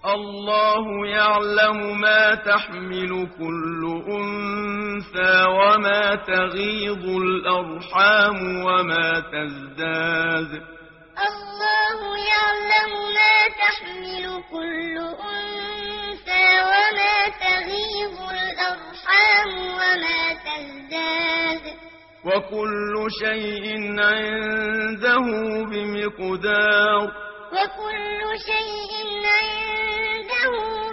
الله يعلم ما تحمل كل أنثى وما تغيض الأرحام وما تزداد الله يعلم ما تحمل كل أنثى وما تغيض الأرحام وما تزداد وكل شيء عنده بمقدار وكل شيء عنده